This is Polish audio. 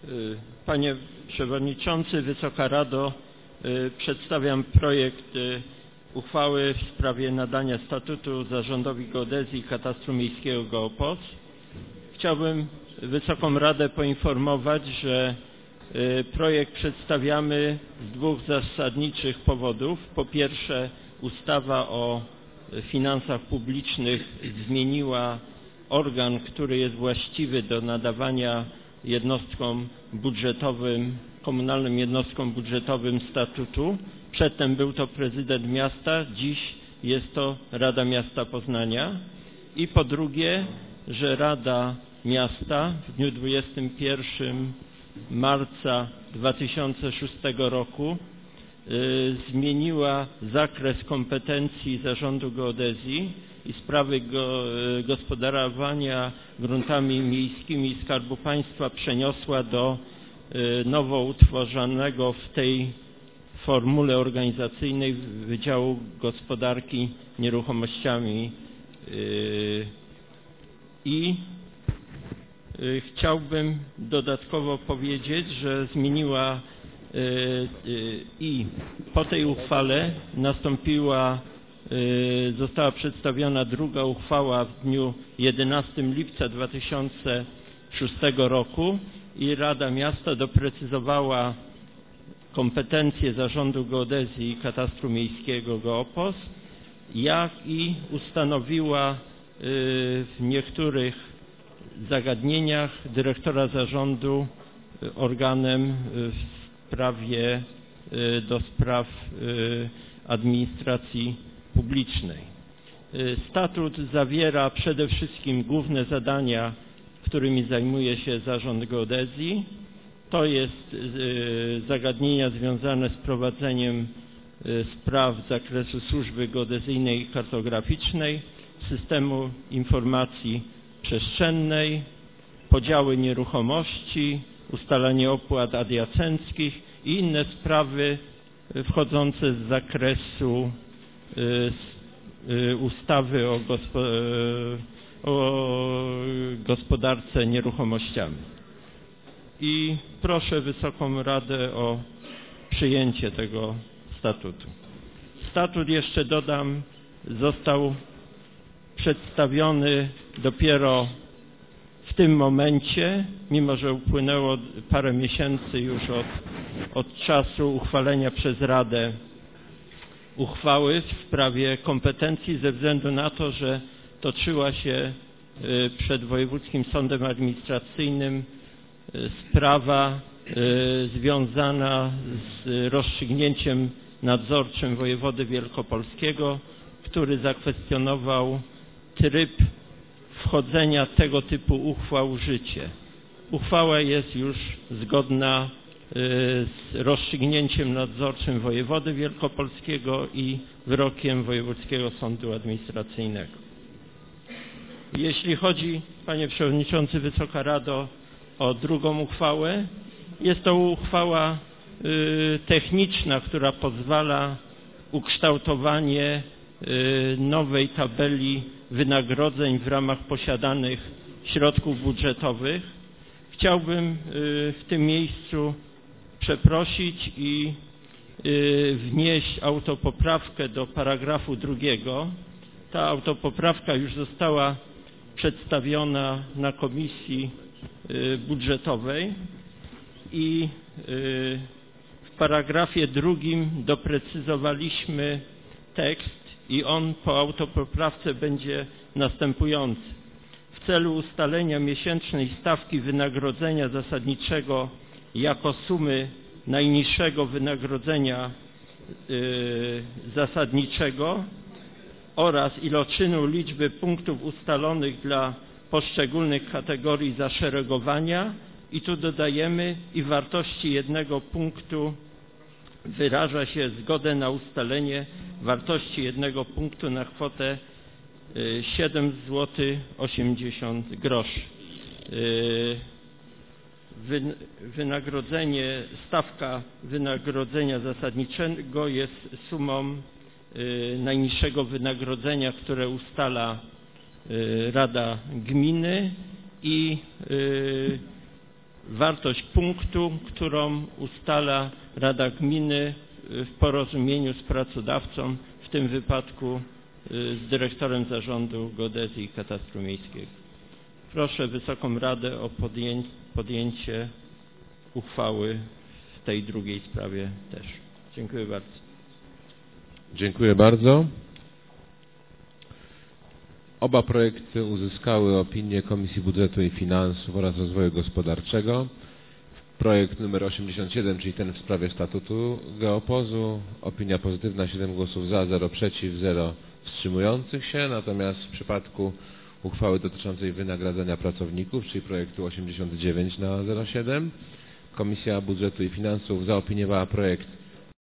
Panie Przewodniczący, Wysoka Rado, przedstawiam projekt uchwały w sprawie nadania statutu Zarządowi Geodezji i Katastru Miejskiego Geopost. Chciałbym Wysoką Radę poinformować, że projekt przedstawiamy z dwóch zasadniczych powodów. Po pierwsze, ustawa o finansach publicznych zmieniła organ, który jest właściwy do nadawania jednostkom budżetowym, komunalnym jednostkom budżetowym statutu. Przedtem był to prezydent miasta, dziś jest to Rada Miasta Poznania. I po drugie, że Rada Miasta w dniu 21 marca 2006 roku zmieniła zakres kompetencji Zarządu Geodezji i sprawy gospodarowania gruntami miejskimi i Skarbu Państwa przeniosła do nowo utworzonego w tej formule organizacyjnej Wydziału Gospodarki Nieruchomościami i chciałbym dodatkowo powiedzieć, że zmieniła i po tej uchwale została przedstawiona druga uchwała w dniu 11 lipca 2006 roku i Rada Miasta doprecyzowała kompetencje Zarządu Geodezji i Katastru Miejskiego Geopost, jak i ustanowiła w niektórych zagadnieniach dyrektora zarządu organem do spraw administracji publicznej. Statut zawiera przede wszystkim główne zadania, którymi zajmuje się Zarząd Geodezji. To jest zagadnienia związane z prowadzeniem spraw z zakresu służby geodezyjnej i kartograficznej, systemu informacji przestrzennej, podziały nieruchomości, ustalanie opłat adiacenckich i inne sprawy wchodzące z zakresu ustawy o gospodarce nieruchomościami. I proszę Wysoką Radę o przyjęcie tego statutu. Statut, jeszcze dodam, został przedstawiony dopiero w tym momencie, mimo że upłynęło parę miesięcy już od czasu uchwalenia przez Radę uchwały w sprawie kompetencji, ze względu na to, że toczyła się przed Wojewódzkim Sądem Administracyjnym sprawa związana z rozstrzygnięciem nadzorczym wojewody wielkopolskiego, który zakwestionował tryb wchodzenia tego typu uchwał w życie. Uchwała jest już zgodna z rozstrzygnięciem nadzorczym wojewody wielkopolskiego i wyrokiem Wojewódzkiego Sądu Administracyjnego. Jeśli chodzi, Panie Przewodniczący, Wysoka Rado, o drugą uchwałę, jest to uchwała techniczna, która pozwala ukształtowanie nowej tabeli wynagrodzeń w ramach posiadanych środków budżetowych. Chciałbym w tym miejscu przeprosić i wnieść autopoprawkę do paragrafu 2. Ta autopoprawka już została przedstawiona na Komisji Budżetowej i w paragrafie 2 doprecyzowaliśmy tekst i on po autopoprawce będzie następujący. W celu ustalenia miesięcznej stawki wynagrodzenia zasadniczego jako sumy najniższego wynagrodzenia zasadniczego oraz iloczynu liczby punktów ustalonych dla poszczególnych kategorii zaszeregowania i tu dodajemy i wartości jednego punktu wyraża się zgodę na ustalenie wartości jednego punktu na kwotę 7,80 zł. Stawka wynagrodzenia zasadniczego jest sumą najniższego wynagrodzenia, które ustala Rada Gminy i wartość punktu, którą ustala Rada Gminy w porozumieniu z pracodawcą, w tym wypadku z dyrektorem zarządu geodezji i katastru miejskiego. Proszę Wysoką Radę o podjęcie uchwały w tej drugiej sprawie też. Dziękuję bardzo. Dziękuję bardzo. Oba projekty uzyskały opinię Komisji Budżetu i Finansów oraz Rozwoju Gospodarczego. Projekt numer 87, czyli ten w sprawie statutu Geopozu, opinia pozytywna, 7 głosów za, 0 przeciw, 0 wstrzymujących się. Natomiast w przypadku uchwały dotyczącej wynagradzania pracowników, czyli projektu 89/07, Komisja Budżetu i Finansów zaopiniowała projekt